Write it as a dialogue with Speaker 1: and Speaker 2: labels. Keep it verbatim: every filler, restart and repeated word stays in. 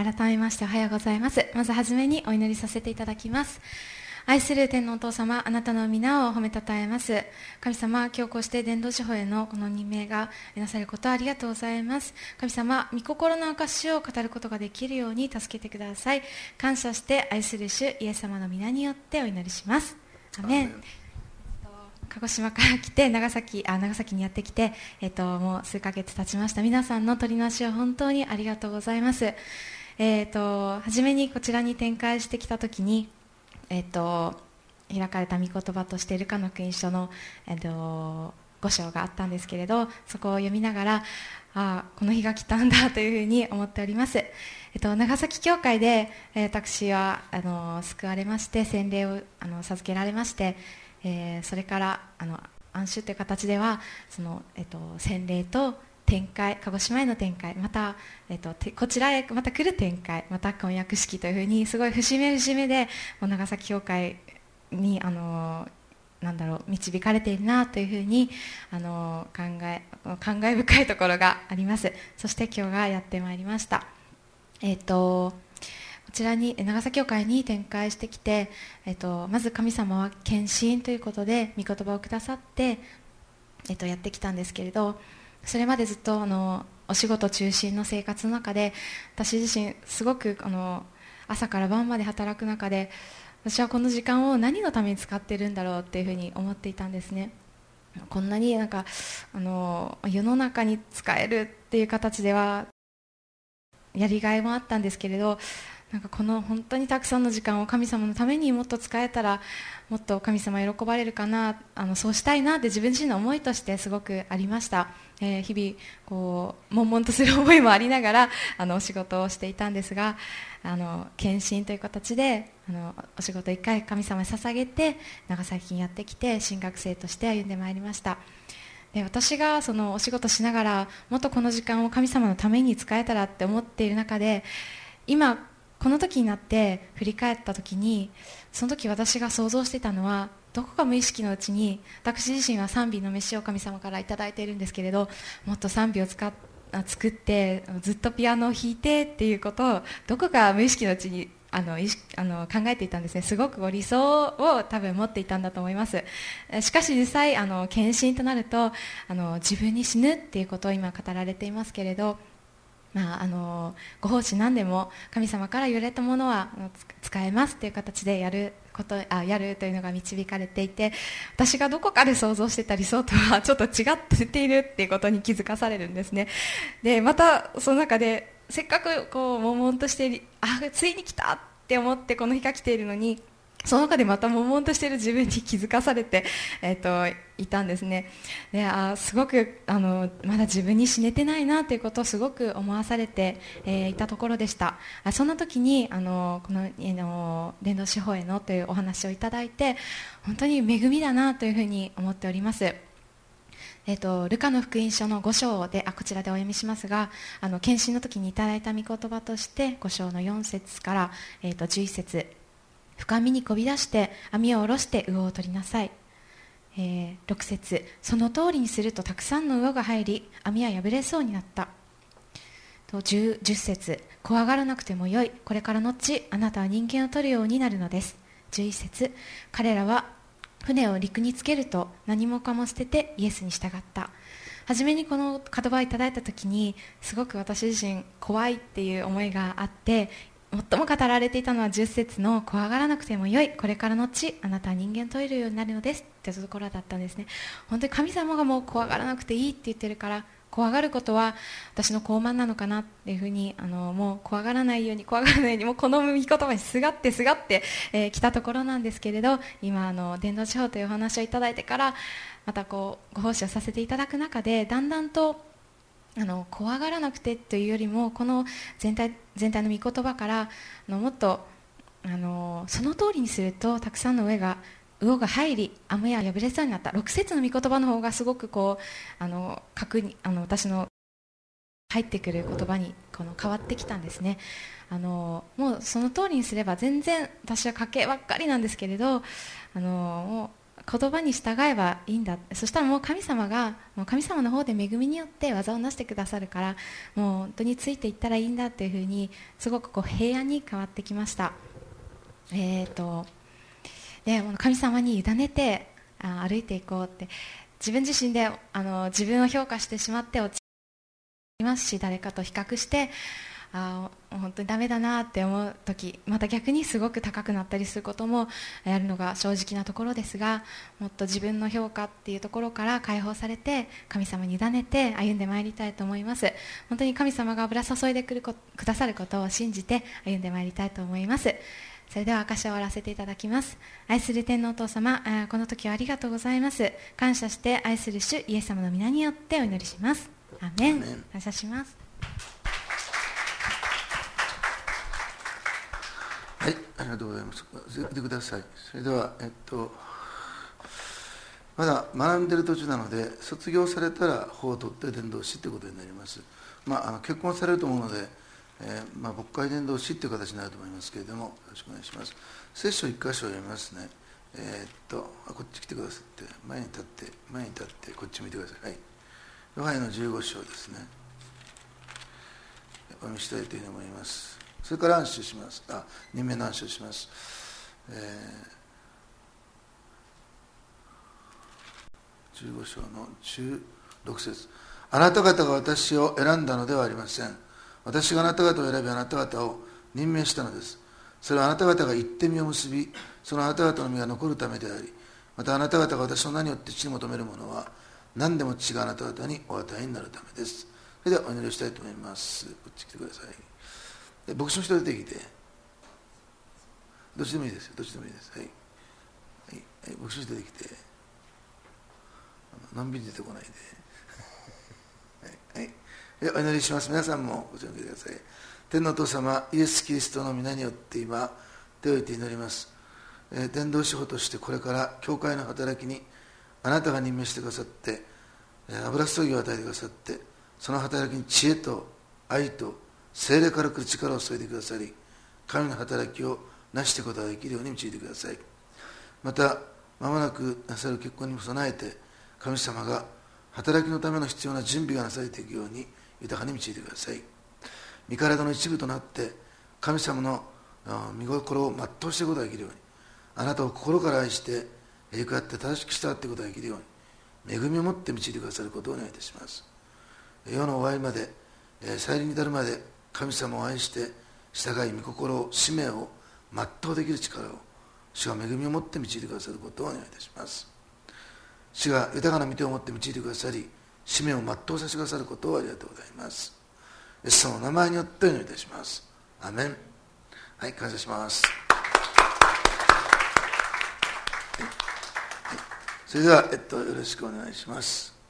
Speaker 1: 改めましておはようございます。まずはじめにお祈りさせていただきます。愛する天のお父様、あなたの皆を褒めたたえます。神様、今日こうして伝道師法へのこの任命がなされることをありがとうございます。神様、御心の証を語ることができるように助けてください。感謝して愛する主イエス様の皆によってお祈りします。アメン。鹿児島から来て長崎、あ長崎にやってきて、えっと、もう数ヶ月経ちました。皆さんの取りなしを本当にありがとうございます。えっと、初めにこちらに展開してきたときに、えっと、開かれた御言葉としてルカの福音書の、えっと、ご章があったんですけれど、そこを読みながら、あこの日が来たんだというふうに思っております。えっと、長崎教会で、えー、私はあの救われまして、洗礼をあの授けられまして、えー、それからあの安守という形ではその、えっと、洗礼と展開、鹿児島への展開、また、えっと、こちらへまた来る展開、また婚約式というふうにすごい節目節目でもう長崎教会にあのなんだろう導かれているなというふうにあの考え感慨深いところがあります。そして今日がやってまいりました。えっとこちらに長崎教会に展開してきて、えっと、まず神様は献身ということで御言葉をくださって、えっと、やってきたんですけれど、それまでずっとあのお仕事中心の生活の中で私自身すごくあの朝から晩まで働く中で、私はこの時間を何のために使っているんだろうっていうふうに思っていたんですね。こんなになんかあの世の中に使えるっていう形ではやりがいもあったんですけれど、なんかこの本当にたくさんの時間を神様のためにもっと使えたらもっと神様喜ばれるかな、あのそうしたいなって自分自身の思いとしてすごくありました。えー、日々こう悶々とする思いもありながらあのお仕事をしていたんですが、あの献身という形であのお仕事いっかい神様に捧げて長崎にやってきて新学生として歩んでまいりました。で私がそのお仕事しながらもっとこの時間を神様のために使えたらって思っている中で、今この時になって振り返った時に、その時私が想像していたのはどこか無意識のうちに、私自身は賛美の飯を神様からいただいているんですけれど、もっと賛美を使っ作ってずっとピアノを弾いてっていうことをどこか無意識のうちにあの意識あの考えていたんですね。すごく理想を多分持っていたんだと思います。しかし実際あの献身となるとあの自分に死ぬっていうことを今語られていますけれど、まあ、あのご奉仕何でも神様から言われたものは使えますという形でやることあやるというのが導かれていて、私がどこかで想像していた理想とはちょっと違っているっていうことに気づかされるんですね。でまたその中でせっかくこう悶々としている、あついに来たって思ってこの日が来ているのに、その中でまた悶々としている自分に気づかされて、えー、といたんですね。であすごくあのまだ自分に死ねてないなということをすごく思わされて、えー、いたところでした。あそんな時にあのこの、えー、の伝道師法へのというお話をいただいて、本当に恵みだなというふうに思っております。えー、とルカの福音書のご章であこちらでお読みしますが、あの献身の時にいただいた御言葉としてご章のよん節から、えー、とじゅういち節、深みにこび出して網を下ろして魚を取りなさい。えー、ろく節、その通りにするとたくさんの魚が入り網は破れそうになった。と 10, 10節、怖がらなくてもよい、これからの後あなたは人間を取るようになるのです。じゅういち節、彼らは船を陸につけると何もかも捨ててイエスに従った。初めにこの言葉をいただいた時にすごく私自身怖いっていう思いがあって、最も語られていたのはじゅっ節の怖がらなくてもよい、これからの後あなたは人間を取れるようになるのですってところだったんですね。本当に神様がもう怖がらなくていいって言ってるから、怖がることは私の傲慢なのかなっていうふうにあのもう怖がらないように怖がらないようにもうこの御言葉にすがってすがってき、えー、たところなんですけれど、今あの伝道師法というお話をいただいてからまたこうご奉仕をさせていただく中で、だんだんとあの怖がらなくてというよりもこの全体全体の御言葉からあのもっとあのその通りにするとたくさんの上が魚が入り網は破れそうになった。ろく節の御言葉の方がすごくこうあの確認あの私の入ってくる言葉にこの変わってきたんですね。あのもうその通りにすれば全然私は家計ばっかりなんですけれど、あのもう言葉に従えばいいんだ、そしたらもう神様がもう神様の方で恵みによって技をなしてくださるから、もう本当についていったらいいんだというふうに、すごくこう平安に変わってきました。えーとで神様に委ねてあ歩いていこうって、自分自身であの自分を評価してしまって落ちますし、誰かと比較してあ本当にダメだなって思う時、また逆にすごく高くなったりすることもあるのが正直なところですが、もっと自分の評価っていうところから解放されて、神様に委ねて歩んでまいりたいと思います。本当に神様が油注いでくるこくださることを信じて歩んでまいりたいと思います。それでは証しを終わらせていただきます。愛する天のお父様、この時はありがとうございます。感謝して愛する主イエス様の皆によってお祈りします。アーメン。感謝します。
Speaker 2: はい、ありがとうございます。続けてください。それでは、えっと、まだ学んでいる途中なので、卒業されたら法を取って伝道師ということになります。まあ、あの結婚されると思うので、えーまあ、牧会伝道師という形になると思いますけれども、よろしくお願いします。聖書一箇所を読みますね。えー、っとあ、こっち来てくださって、前に立って、前に立って、こっち見てください。はい。ヨハネのじゅうご章ですね。お読みしたいというふうに思います。それから暗唱します。あ、にめの暗唱します。えー、じゅうご章のじゅうろく節。あなた方が私を選んだのではありません。私があなた方を選び、あなた方を任命したのです。それはあなた方が言って実を結び、そのあなた方の実が残るためであり、またあなた方が私の名によって父に求めるものは、何でも父があなた方にお与えになるためです。それではお祈りをしたいと思います。こっち来てください。牧師の人出てきて、どっちでもいいですよ、どっちでもいいです。はい。はい、牧師の人出てきて、のんびり出てこないで。はい。はい、お祈りします。皆さんもご注意ください。天のお父様、イエス・キリストの皆によって今、手を置いて祈ります。えー、伝道師法としてこれから教会の働きにあなたが任命してくださって、えー、油注ぎを与えてくださって、その働きに知恵と愛と聖霊から来る力を注いでくださり、神の働きを成していくことができるように導いてください。また、まもなくなさる結婚にも備えて、神様が働きのための必要な準備がなされていくように豊かに導いてください。身体の一部となって神様の御心を全うしていくことができるように、あなたを心から愛してこうやって正しく従っていくことができるように恵みを持って導いてくださることをお願いいたします。世の終わりまで、再臨に至るまで神様を愛して従い御心を使命を全うできる力を主が恵みを持って導いてくださることをお願いいたします。主が豊かな御手を持って導いてくださり、使命を全うさせてくださることをありがとうございます。イエス様の名前によってお祈りいたします。アーメン。はい、感謝します。はいはい、それでは、えっと、よろしくお願いします。